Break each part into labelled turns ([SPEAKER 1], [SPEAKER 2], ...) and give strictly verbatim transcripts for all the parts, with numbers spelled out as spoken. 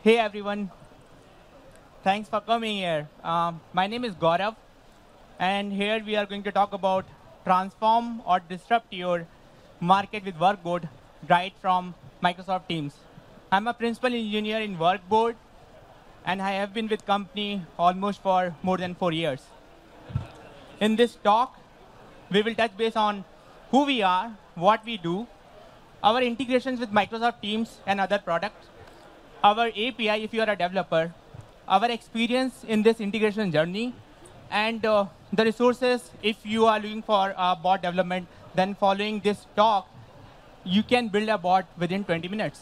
[SPEAKER 1] Hey everyone, thanks for coming here. Um, my name is Gaurav, and here we are going to talk about transform or disrupt your market with Workboard right from Microsoft Teams. I'm a principal engineer in Workboard, and I have been with company almost for more than four years. In this talk, we will touch base on who we are, what we do, our integrations with Microsoft Teams and other products, our A P I if you are a developer, our experience in this integration journey, and uh, the resources if you are looking for uh, bot development. Then following this talk, you can build a bot within twenty minutes.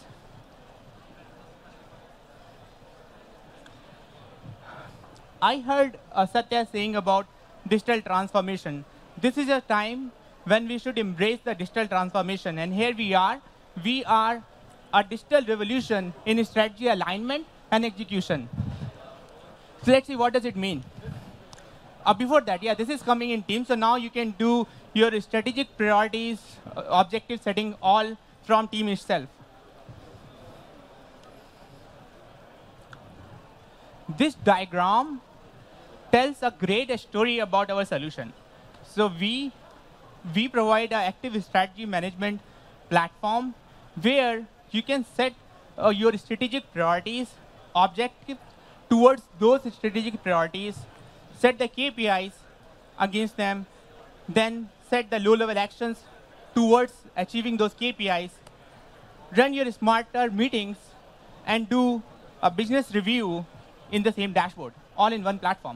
[SPEAKER 1] I heard uh, Satya saying about digital transformation. This is a time when we should embrace the digital transformation. And here we are. We are a digital revolution in strategy alignment and execution. So let's see, what does it mean? Uh, before that, yeah, this is coming in Teams. So now you can do your strategic priorities, uh, objective setting, all from Team itself. This diagram tells a great story about our solution. So we, we provide an active strategy management platform where you can set uh, your strategic priorities, objective towards those strategic priorities, set the K P Is against them, then set the low-level actions towards achieving those K P Is, run your smarter meetings, and do a business review in the same dashboard, all in one platform.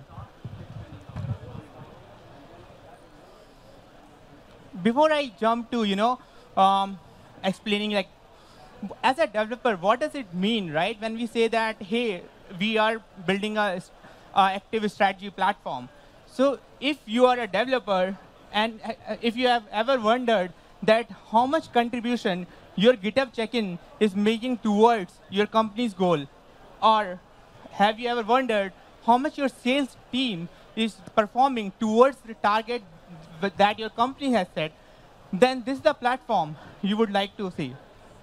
[SPEAKER 1] Before I jump to, you know, um, explaining, like, as a developer, what does it mean, right? When we say that, hey, we are building a, a active strategy platform. So if you are a developer, and uh, if you have ever wondered that how much contribution your GitHub check-in is making towards your company's goal, or have you ever wondered how much your sales team is performing towards the target that your company has set, then this is the platform you would like to see.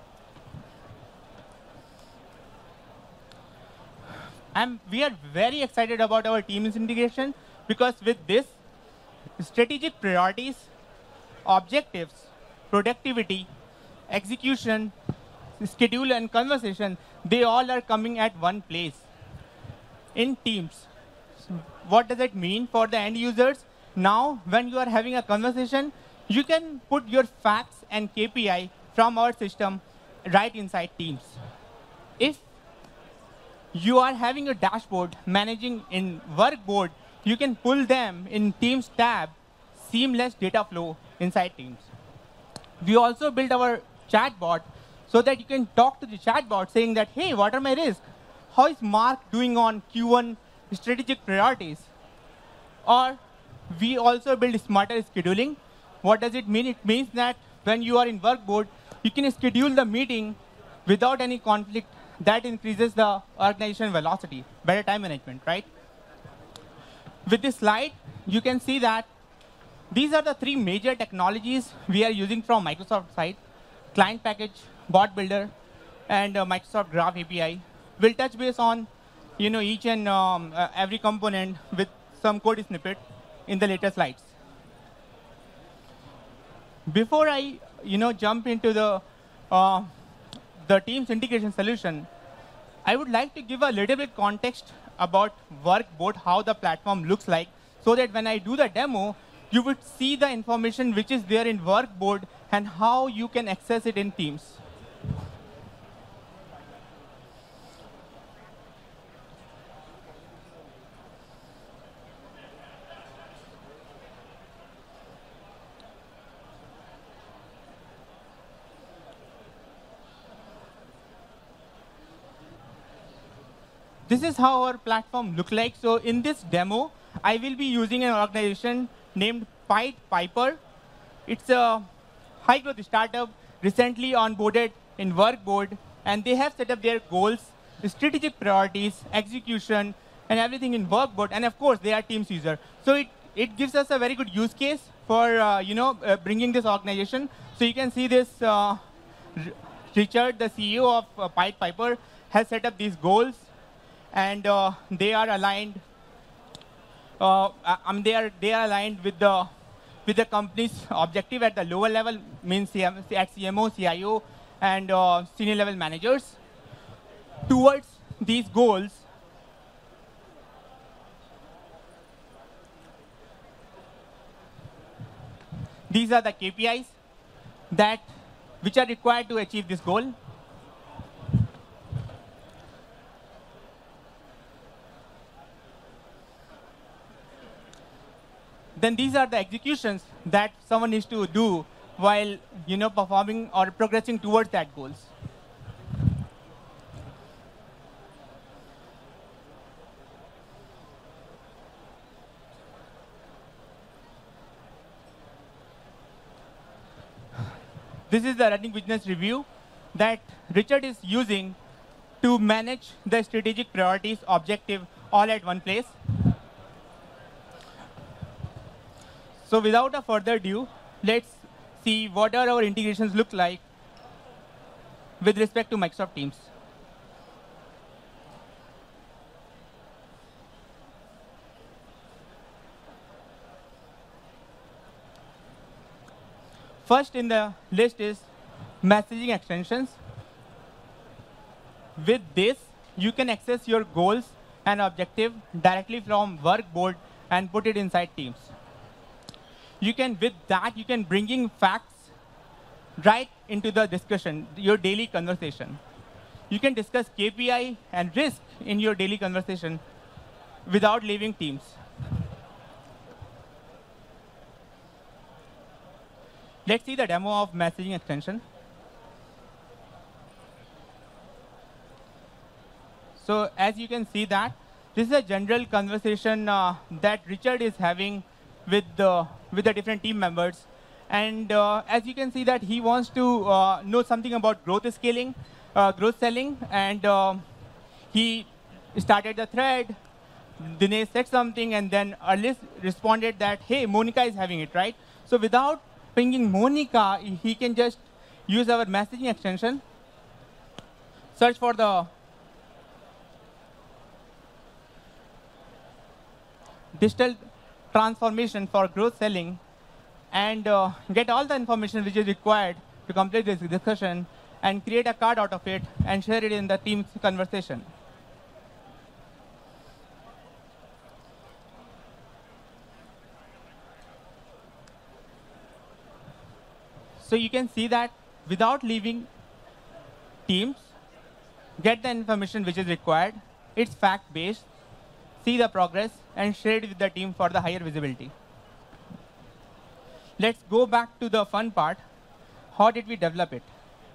[SPEAKER 1] I'm, we are very excited about our Teams integration, because with this, strategic priorities, objectives, productivity, execution, schedule, and conversation, they all are coming at one place in Teams. So what does it mean for the end users? Now, when you are having a conversation, you can put your facts and K P I from our system right inside Teams. If you are having a dashboard managing in Workboard, you can pull them in Teams tab, seamless data flow inside Teams. We also built our chatbot so that you can talk to the chatbot saying that, hey, what are my risks? How is Mark doing on Q one strategic priorities? Or we also build smarter scheduling. What does it mean? It means that when you are in Workboard, you can schedule the meeting without any conflict. That increases the organization velocity, better time management, right? With this slide, you can see that these are the three major technologies we are using from Microsoft side: Client Package, Bot Builder, and uh, Microsoft Graph A P I. We'll touch base on, you know, each and um, uh, every component with some code snippet in the later slides. Before I, you know, jump into the uh, the Teams integration solution, I would like to give a little bit context about Workboard, how the platform looks like, so that when I do the demo, you would see the information which is there in Workboard and how you can access it in Teams. This is how our platform looks like. So in this demo, I will be using an organization named Pied Piper. It's a high-growth startup recently onboarded in Workboard, and they have set up their goals, strategic priorities, execution, and everything in Workboard. And of course, they are Teams user. So it, it gives us a very good use case for uh, you know uh, bringing this organization. So you can see this uh, Richard, the C E O of uh, Pied Piper, has set up these goals, and uh, they are aligned. Uh, um, they are they are aligned with the with the company's objective at the lower level, means C M, at C M O, C I O, and uh, senior level managers. Towards these goals, these are the K P Is that which are required to achieve this goal. Then these are the executions that someone needs to do while you know performing or progressing towards that goals. This is the running business review that Richard is using to manage the strategic priorities objective all at one place. So without a further ado, let's see what are our integrations look like with respect to Microsoft Teams. First in the list is messaging extensions. With this, you can access your goals and objective directly from Workboard and put it inside Teams. You can, with that, you can bring in facts right into the discussion, your daily conversation. You can discuss K P I and risk in your daily conversation without leaving Teams. Let's see the demo of messaging extension. So as you can see that, this is a general conversation uh, that Richard is having with the, with the different team members. And uh, as you can see that he wants to uh, know something about growth scaling, uh, growth selling, and uh, he started the thread. Dinesh said something, and then Alice responded that, hey, Monica is having it, right? So without pinging Monica, he can just use our messaging extension, search for the digital transformation for growth selling, and uh, get all the information which is required to complete this discussion, and create a card out of it, and share it in the Teams conversation. So you can see that without leaving Teams, get the information which is required. It's fact-based. See the progress and share it with the team for the higher visibility. Let's go back to the fun part. How did we develop it?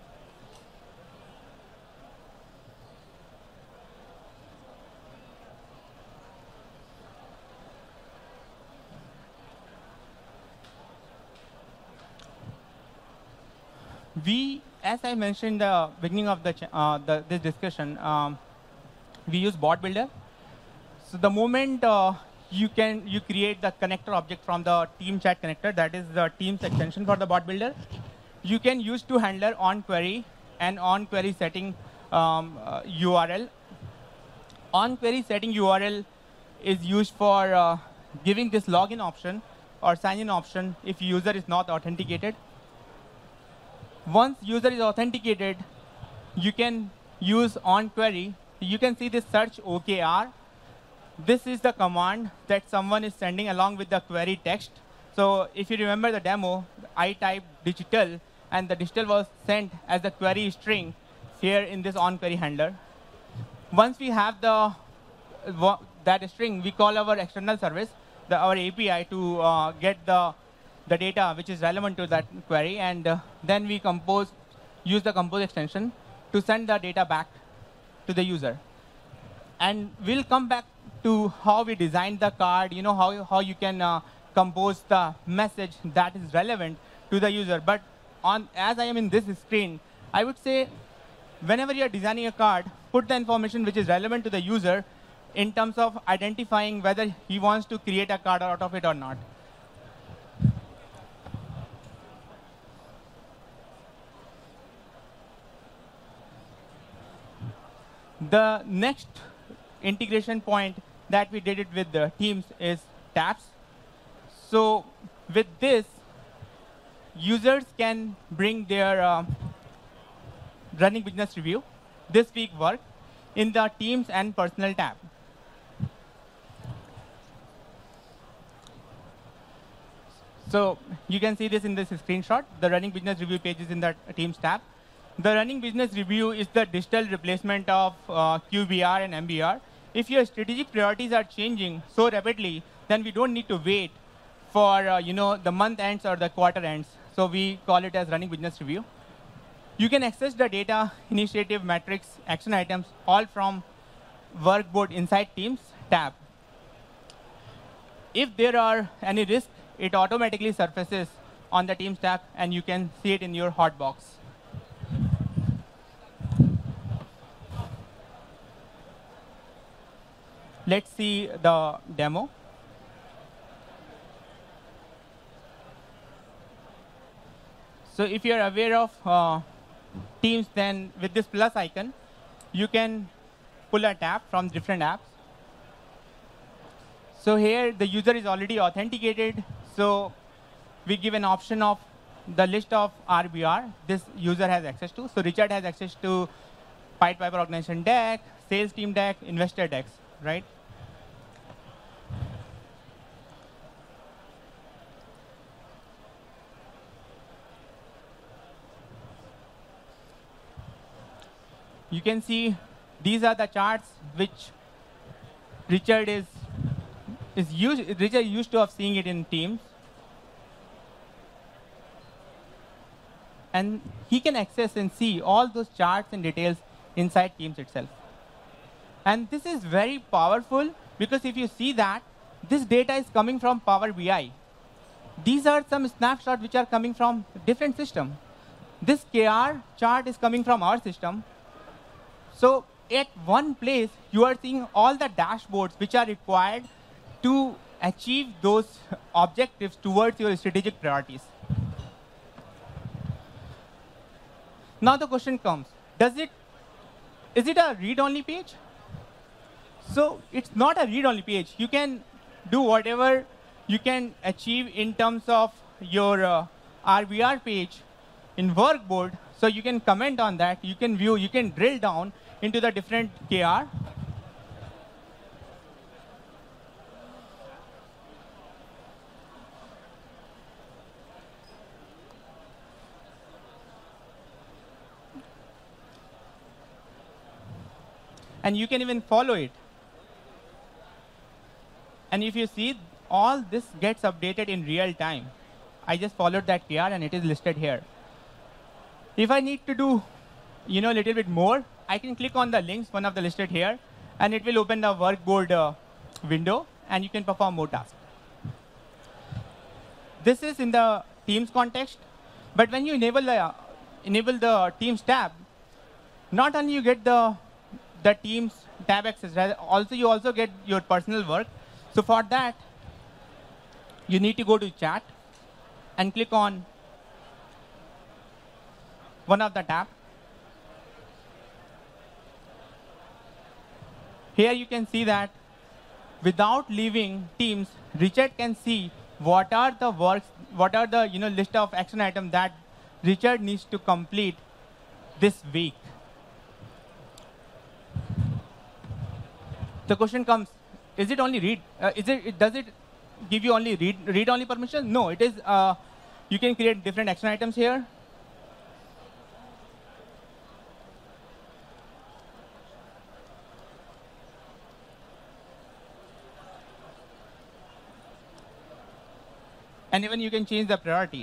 [SPEAKER 1] We, as I mentioned in the beginning of the, uh, the this discussion, um, we use Bot Builder. So the moment uh, you can you create the connector object from the team chat connector, that is the Teams extension for the Bot Builder, you can use to handler on query and on query setting um, uh, U R L. On query setting U R L is used for uh, giving this login option or sign in option if user is not authenticated. Once user is authenticated, you can use on query. You can see this search O K R. This is the command that someone is sending along with the query text. So if you remember the demo, I typed digital, and the digital was sent as the query string here in this on query handler. Once we have the that string, we call our external service, the, our A P I, to uh, get the the data which is relevant to that query, and uh, then we compose, use the compose extension to send the data back to the user. And we'll come back to how we designed the card, you know, how, how you can uh, compose the message that is relevant to the user. But on, as I am in this screen, I would say whenever you're designing a card, put the information which is relevant to the user in terms of identifying whether he wants to create a card out of it or not. The next integration point that we did it with the Teams is tabs. So with this, users can bring their uh, running business review, this week work, in the Teams and personal tab. So you can see this in this screenshot. The running business review page is in the Teams tab. The running business review is the digital replacement of uh, Q B R and M B R. If your strategic priorities are changing so rapidly, then we don't need to wait for uh, you know, the month ends or the quarter ends. So we call it as running business review. You can access the data, initiative, metrics, action items, all from Workboard inside Teams tab. If there are any risks, it automatically surfaces on the Teams tab, and you can see it in your hotbox. Let's see the demo. So if you're aware of uh, Teams, then with this plus icon, you can pull a tab from different apps. So here, the user is already authenticated. So we give an option of the list of R B R this user has access to. So Richard has access to Pied Piper Organization deck, sales team deck, investor decks, right? You can see these are the charts which Richard is is used Richard used to of seeing it in Teams. And he can access and see all those charts and details inside Teams itself. And this is very powerful because if you see that, this data is coming from Power B I. These are some snapshots which are coming from different systems. This K R chart is coming from our system. So at one place, you are seeing all the dashboards which are required to achieve those objectives towards your strategic priorities. Now the question comes, does it, is it a read-only page? So it's not a read-only page. You can do whatever you can achieve in terms of your uh, R B R page in Workboard. So you can comment on that. You can view, you can drill down into the different K R. And you can even follow it. And if you see, all this gets updated in real time. I just followed that K R, and it is listed here. If I need to do you know, a little bit more, I can click on the links, one of the listed here, and it will open the Workboard uh, window, and you can perform more tasks. This is in the Teams context. But when you enable the, uh, enable the Teams tab, not only you get the the Teams tab access, also you also get your personal work. So for that, you need to go to chat and click on one of the tabs. Here you can see that without leaving Teams, Richard can see what are the works, what are the you know list of action items that Richard needs to complete this week. The question comes, is it only read? Uh, is it, does it give you only read, read only permission? No, it is, uh, you can create different action items here. And even you can change the priority.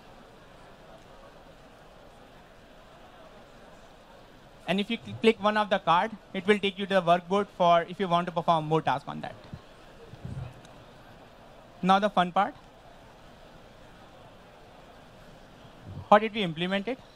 [SPEAKER 1] And if you cl click one of the card, it will take you to the Workboard for if you want to perform more tasks on that. Now the fun part. How did we implement it?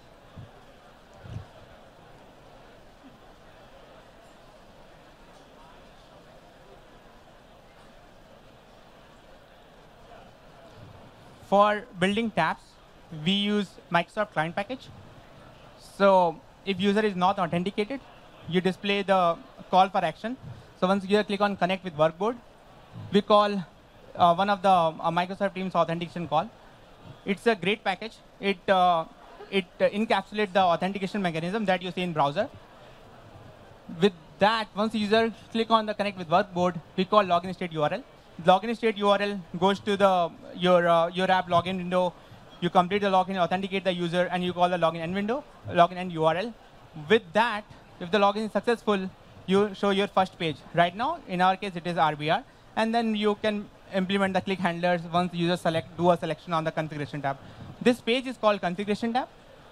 [SPEAKER 1] For building tabs, we use Microsoft Client Package. So if user is not authenticated, you display the call for action. So once you click on connect with workboard, we call uh, one of the uh, Microsoft Teams authentication call. It's a great package. It, uh, it uh, encapsulates the authentication mechanism that you see in browser. With that, once user click on the connect with workboard, we call login state U R L. Login state U R L goes to the your uh, your app login window. You complete the login, authenticate the user, and you call the login end window, login end U R L. With that, if the login is successful, you show your first page. Right now, in our case, it is R B R. And then you can implement the click handlers once user select, do a selection on the configuration tab. This page is called configuration tab.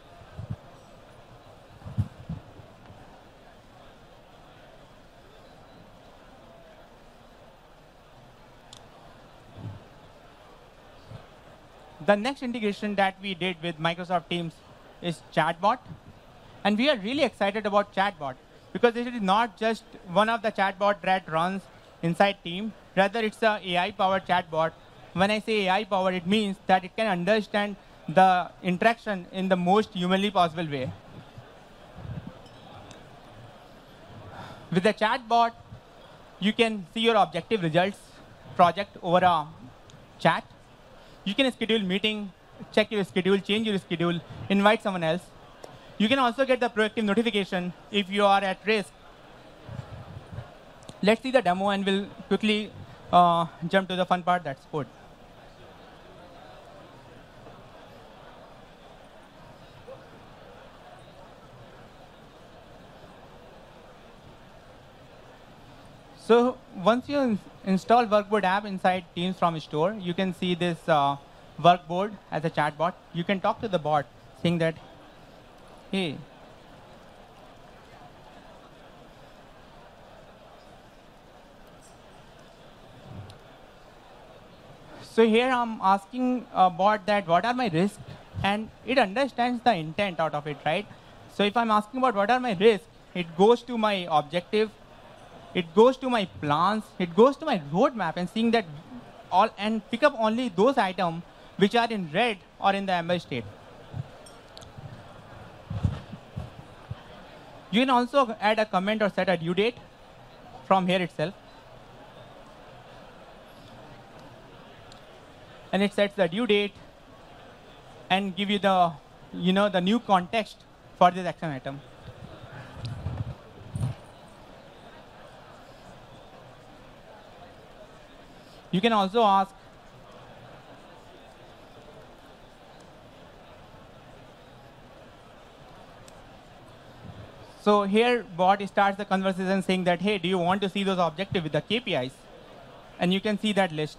[SPEAKER 1] The next integration that we did with Microsoft Teams is chatbot. And we are really excited about chatbot because it is not just one of the chatbot that runs inside Team. Rather, it's a AI-powered chatbot. When I say A I-powered, it means that it can understand the interaction in the most humanly possible way. With the chatbot, you can see your objective results project over a chat. You can schedule meeting, check your schedule, change your schedule, invite someone else. You can also get the proactive notification if you are at risk. Let's see the demo, and we'll quickly uh, jump to the fun part, that's code. So once you in install Workboard app inside Teams from store, you can see this uh, Workboard as a chatbot. You can talk to the bot saying that, hey, so here I'm asking a bot that what are my risks, and it understands the intent out of it, right? So if I'm asking about what are my risks, it goes to my objective, it goes to my plans, it goes to my roadmap, and seeing that all and pick up only those items which are in red or in the amber state. You can also add a comment or set a due date from here itself. And it sets the due date and give you the, you know, the new context for this action item. You can also ask, so here bot starts the conversation saying that, hey, do you want to see those objectives with the K P Is? And you can see that list.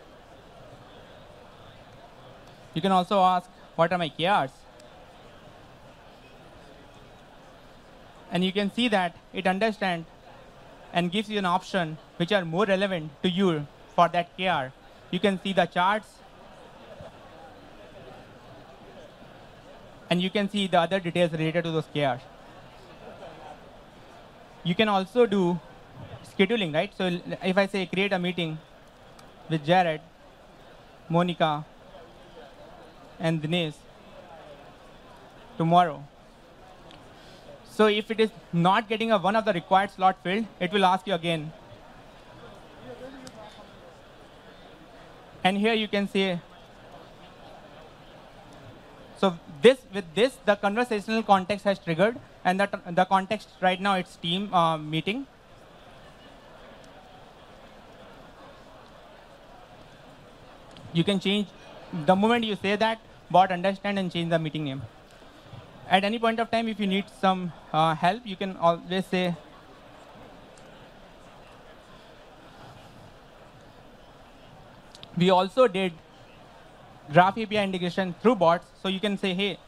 [SPEAKER 1] You can also ask, what are my K Rs? And you can see that it understands and gives you an option which are more relevant to you for that K R. You can see the charts. And you can see the other details related to those K Rs. You can also do scheduling, right? So if I say create a meeting with Jared, Monica, and Dinesh tomorrow. So if it is not getting a one of the required slot filled, it will ask you again. And here you can say, so this with this, the conversational context has triggered, and that the context right now it's team uh, meeting. You can change the moment you say that, bot understand and change the meeting name. At any point of time, if you need some uh, help, you can always say, we also did Graph A P I integration through bots, so you can say, hey,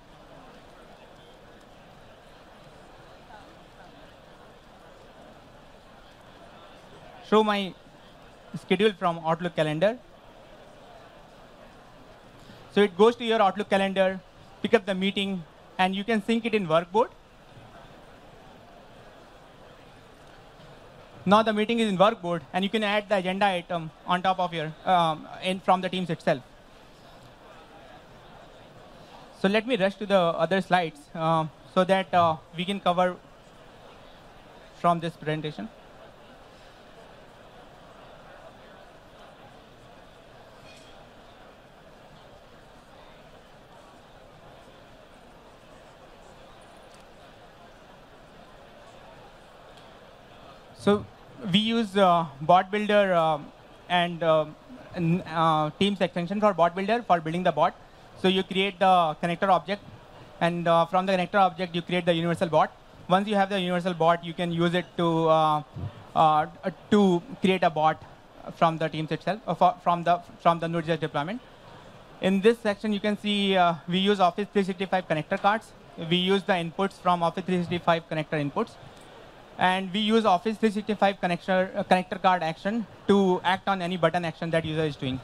[SPEAKER 1] show my schedule from Outlook calendar. So it goes to your Outlook calendar, pick up the meeting, and you can sync it in Workboard. Now the meeting is in Workboard, and you can add the agenda item on top of your, um, in from the Teams itself. So let me rush to the other slides uh, so that uh, we can cover from this presentation. So we use uh, Bot Builder uh, and uh, uh, Teams extension for Bot Builder for building the bot. So you create the connector object, and uh, from the connector object, you create the universal bot. Once you have the universal bot, you can use it to uh, uh, to create a bot from the Teams itself, uh, from the from the Node.js deployment. In this section, you can see uh, we use Office three sixty-five connector cards. We use the inputs from Office three sixty-five connector inputs. And we use Office three sixty-five connector, uh, connector card action to act on any button action that user is doing.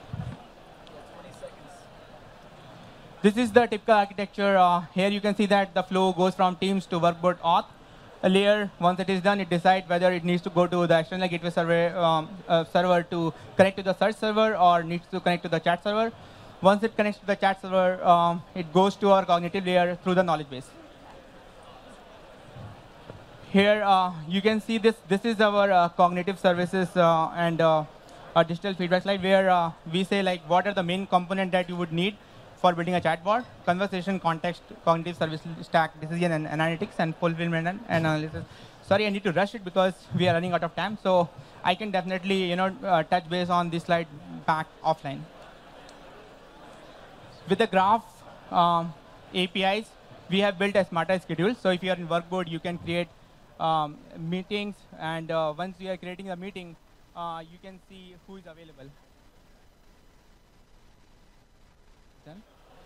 [SPEAKER 1] This is the typical architecture. Uh, here you can see that the flow goes from Teams to workboard auth a layer. Once it is done, it decides whether it needs to go to the external gateway server, um, uh, server to connect to the search server or needs to connect to the chat server. Once it connects to the chat server, um, it goes to our cognitive layer through the knowledge base. Here uh, you can see this. This is our uh, cognitive services uh, and uh, our digital feedback slide, where uh, we say like what are the main components that you would need for building a chatbot: conversation, context, cognitive service stack, decision and analytics, and fulfillment and analysis. Sorry, I need to rush it because we are running out of time. So I can definitely you know uh, touch base on this slide back offline. With the graph um, A P Is, we have built a smarter schedule. So if you are in workboard, you can create Um, meetings, and uh, once you are creating a meeting, uh, you can see who is available. Done?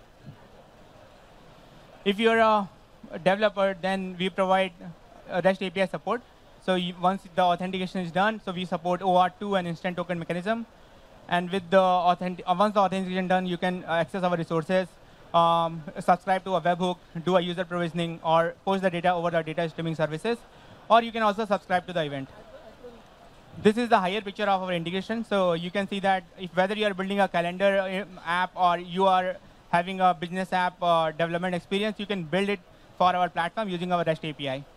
[SPEAKER 1] If you're a developer, then we provide uh, REST A P I support. So you, once the authentication is done, so we support O auth two and instant token mechanism. And with the authentic, uh, once the authentication done, you can uh, access our resources, um, subscribe to a webhook, do a user provisioning, or post the data over the data streaming services. Or you can also subscribe to the event. This is the higher picture of our integration. So you can see that if whether you are building a calendar app or you are having a business app uh, development experience, you can build it for our platform using our REST A P I.